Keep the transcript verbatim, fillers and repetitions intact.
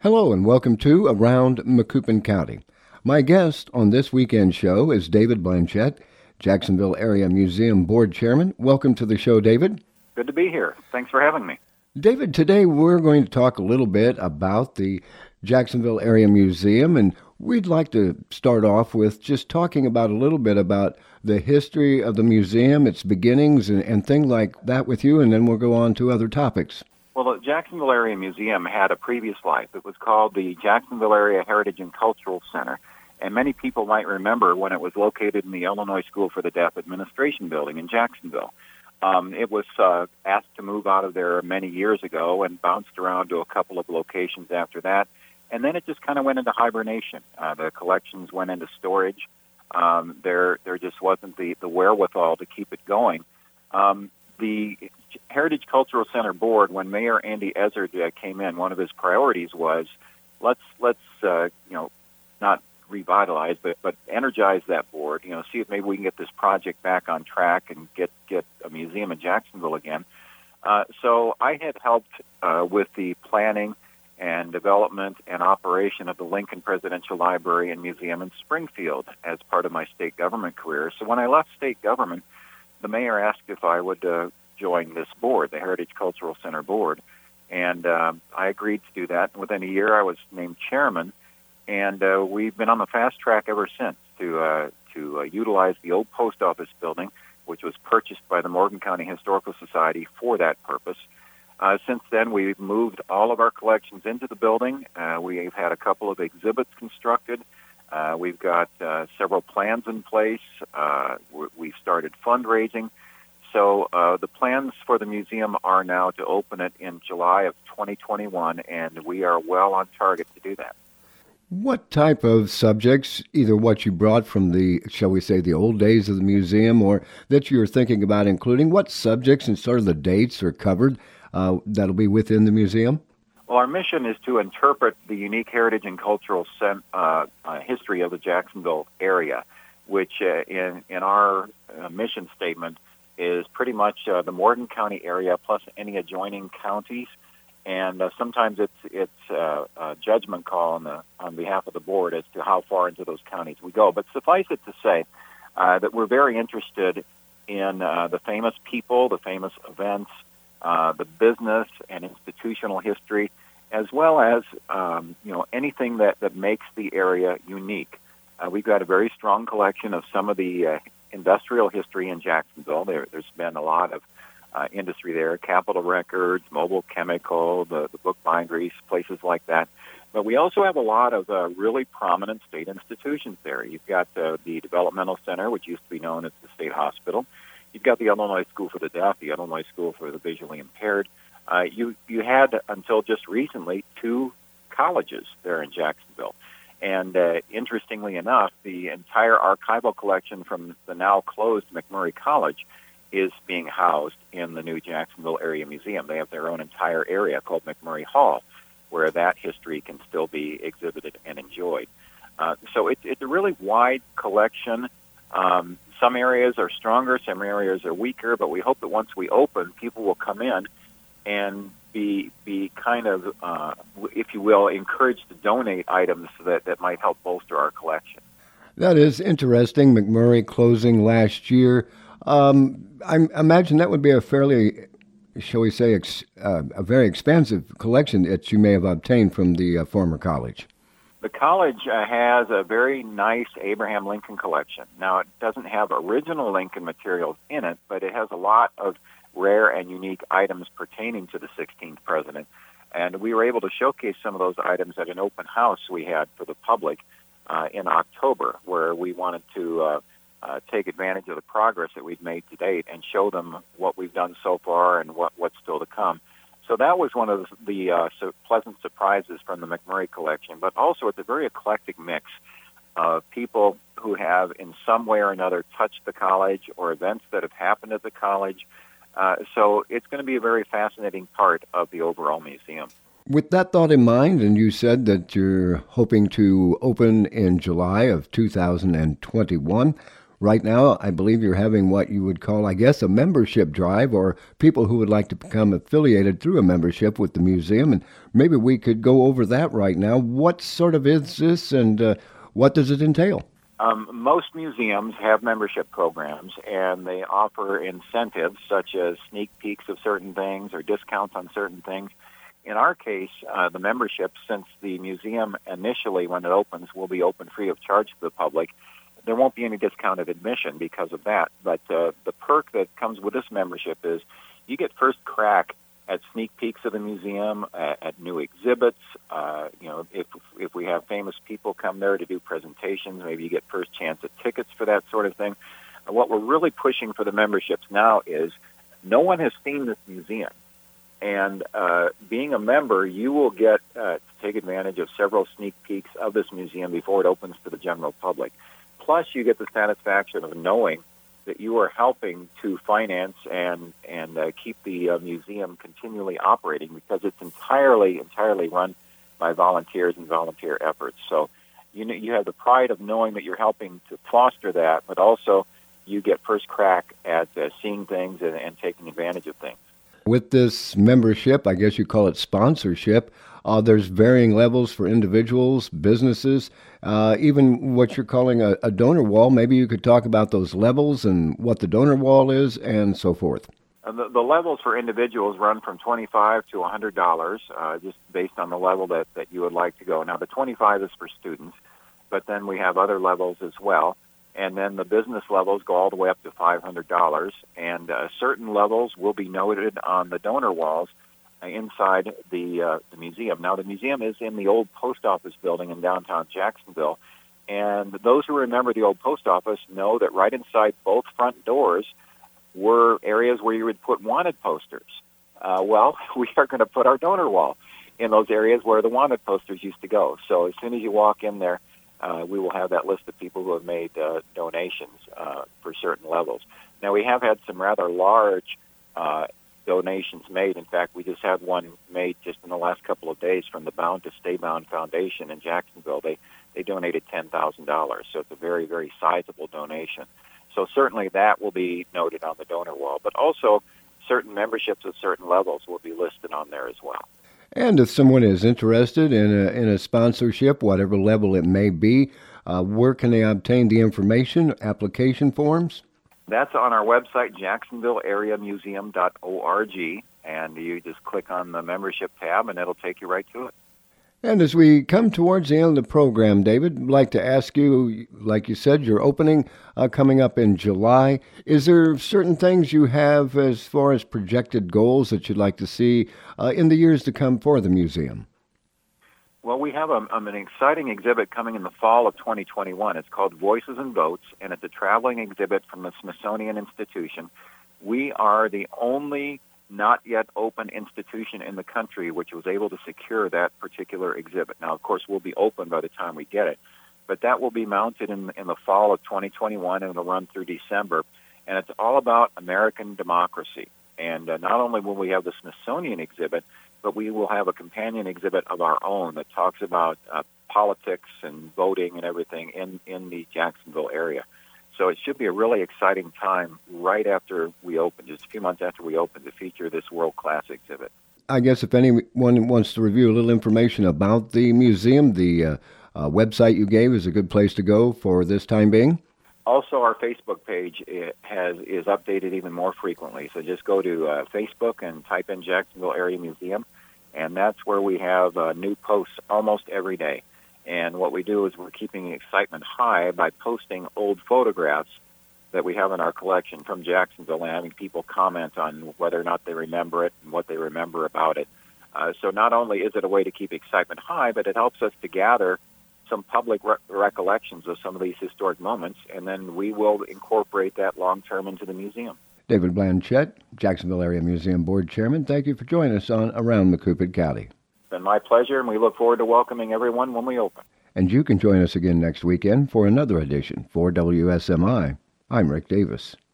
Hello and welcome to Around Macoupin County. My guest on this weekend show is David Blanchette, Jacksonville Area Museum Board Chairman. Welcome to the show, David. Good to be here. Thanks for having me. David, today we're going to talk a little bit about the Jacksonville Area Museum, and we'd like to start off with just talking about a little bit about the history of the museum, its beginnings, and, and things like that with you, and then we'll go on to other topics. Well, the Jacksonville Area Museum had a previous life. It was called the Jacksonville Area Heritage and Cultural Center, and many people might remember when it was located in the Illinois School for the Deaf Administration Building in Jacksonville. Um, it was uh, asked to move out of there many years ago and bounced around to a couple of locations after that, and then it just kind of went into hibernation. Uh, the collections went into storage. Um, there, there just wasn't the, the wherewithal to keep it going. Um, the Heritage Cultural Center Board, when Mayor Andy Ezzard uh, came in, one of his priorities was let's let's uh, you know not revitalize, but but energize that board. You know, see if maybe we can get this project back on track and get get a museum in Jacksonville again. Uh, so I had helped uh, with the planning and development and operation of the Lincoln Presidential Library and Museum in Springfield as part of my state government career. So when I left state government, the mayor asked if I would uh, join this board, the Heritage Cultural Center Board, and uh, I agreed to do that. Within a year, I was named chairman, and uh, we've been on the fast track ever since to uh, to uh, utilize the old post office building, which was purchased by the Morgan County Historical Society for that purpose. Uh, since then, we've moved all of our collections into the building. Uh, we've had a couple of exhibits constructed. Uh, we've got uh, several plans in place. Uh, we've started fundraising. So uh, the plans for the museum are now to open it in July of twenty twenty-one, and we are well on target to do that. What type of subjects, either what you brought from the, shall we say, the old days of the museum, or that you're thinking about including, what subjects and sort of the dates are covered uh, that'll be within the museum? Well, our mission is to interpret the unique heritage and cultural sen- uh, uh, history of the Jacksonville area, which uh, in, in our uh, mission statement is pretty much uh, the Morgan County area plus any adjoining counties. And uh, sometimes it's it's uh, a judgment call on the on behalf of the board as to how far into those counties we go. But suffice it to say uh, that we're very interested in uh, the famous people, the famous events, uh, the business and institutional history, as well as um, you know anything that, that makes the area unique. Uh, we've got a very strong collection of some of the uh, industrial history in Jacksonville. There, there's been a lot of Uh, industry there, Capitol Records, Mobile Chemical, the, the book binderies, places like that. But we also have a lot of uh, really prominent state institutions there. You've got uh, the Developmental Center, which used to be known as the State Hospital. You've got the Illinois School for the Deaf, the Illinois School for the Visually Impaired. Uh, you, you had, until just recently, two colleges there in Jacksonville. And uh, interestingly enough, the entire archival collection from the now closed McMurray College is being housed in the new Jacksonville Area Museum. They have their own entire area called McMurray Hall, where that history can still be exhibited and enjoyed. Uh, so it's, it's a really wide collection. Um, some areas are stronger, some areas are weaker, but we hope that once we open, people will come in and be be kind of, uh, if you will, encouraged to donate items that, that might help bolster our collection. That is interesting. McMurray closing last year. Um, I imagine that would be a fairly, shall we say, ex, uh, a very expansive collection that you may have obtained from the uh, former college. The college uh, has a very nice Abraham Lincoln collection. Now, it doesn't have original Lincoln materials in it, but it has a lot of rare and unique items pertaining to the sixteenth president. And we were able to showcase some of those items at an open house we had for the public uh, in October, where we wanted to uh, Uh, take advantage of the progress that we've made to date and show them what we've done so far and what, what's still to come. So that was one of the uh, so pleasant surprises from the McMurray collection, but also it's a very eclectic mix of people who have in some way or another touched the college or events that have happened at the college. Uh, so it's going to be a very fascinating part of the overall museum. With that thought in mind, and you said that you're hoping to open in July of two thousand twenty-one, right now, I believe you're having what you would call, I guess, a membership drive, or people who would like to become affiliated through a membership with the museum. And maybe we could go over that right now. What sort of is this, and uh, what does it entail? Um, most museums have membership programs, and they offer incentives such as sneak peeks of certain things or discounts on certain things. In our case, uh, the membership, since the museum initially, when it opens, will be open free of charge to the public, there won't be any discounted admission because of that. But uh, the perk that comes with this membership is you get first crack at sneak peeks of the museum, at, at new exhibits. Uh, you know, if if we have famous people come there to do presentations, maybe you get first chance at tickets for that sort of thing. And what we're really pushing for the memberships now is no one has seen this museum. And uh, being a member, you will get uh, to take advantage of several sneak peeks of this museum before it opens to the general public. Plus, you get the satisfaction of knowing that you are helping to finance and and uh, keep the uh, museum continually operating, because it's entirely entirely run by volunteers and volunteer efforts. So you know, you have the pride of knowing that you're helping to foster that, but also you get first crack at uh, seeing things and, and taking advantage of things. With this membership, I guess you call it sponsorship, uh, there's varying levels for individuals, businesses, uh, even what you're calling a, a donor wall. Maybe you could talk about those levels and what the donor wall is and so forth. Uh, the, the levels for individuals run from twenty-five dollars to one hundred dollars, uh, just based on the level that, that you would like to go. Now, the twenty-five is for students, but then we have other levels as well. And then the business levels go all the way up to five hundred dollars. And uh, certain levels will be noted on the donor walls inside the, uh, the museum. Now, the museum is in the old post office building in downtown Jacksonville. And those who remember the old post office know that right inside both front doors were areas where you would put wanted posters. Uh, well, we are going to put our donor wall in those areas where the wanted posters used to go. So as soon as you walk in there, Uh, we will have that list of people who have made uh, donations uh, for certain levels. Now, we have had some rather large uh, donations made. In fact, we just had one made just in the last couple of days from the Bound to Stay Bound Foundation in Jacksonville. They they donated ten thousand dollars, so it's a very, very sizable donation. So certainly that will be noted on the donor wall, but also certain memberships at certain levels will be listed on there as well. And if someone is interested in a, in a sponsorship, whatever level it may be, uh, where can they obtain the information, application forms? That's on our website, jacksonville area museum dot org, and you just click on the membership tab, and it'll take you right to it. And as we come towards the end of the program, David, I'd like to ask you, like you said, your opening uh, coming up in July. Is there certain things you have as far as projected goals that you'd like to see uh, in the years to come for the museum? Well, we have a, um, an exciting exhibit coming in the fall of twenty twenty-one. It's called Voices and Votes, and it's a traveling exhibit from the Smithsonian Institution. We are the only not yet open institution in the country which was able to secure that particular exhibit. Now, of course, we'll be open by the time we get it, but that will be mounted in, in the fall of twenty twenty-one, and it'll run through December. And it's all about American democracy. And uh, not only will we have the Smithsonian exhibit, but we will have a companion exhibit of our own that talks about uh, politics and voting and everything in, in the Jacksonville area. So it should be a really exciting time right after we open, just a few months after we open, to feature this world-class exhibit. I guess if anyone wants to review a little information about the museum, the uh, uh, website you gave is a good place to go for this time being. Also, our Facebook page has is updated even more frequently. So just go to uh, Facebook and type in Jacksonville Area Museum, and that's where we have uh, new posts almost every day. And what we do is we're keeping excitement high by posting old photographs that we have in our collection from Jacksonville and having people comment on whether or not they remember it and what they remember about it. Uh, so not only is it a way to keep excitement high, but it helps us to gather some public re- recollections of some of these historic moments, and then we will incorporate that long-term into the museum. David Blanchette, Jacksonville Area Museum Board Chairman, thank you for joining us on Around Macoupid County. It's been my pleasure, and we look forward to welcoming everyone when we open. And you can join us again next weekend for another edition. For W S M I, I'm Rick Davis.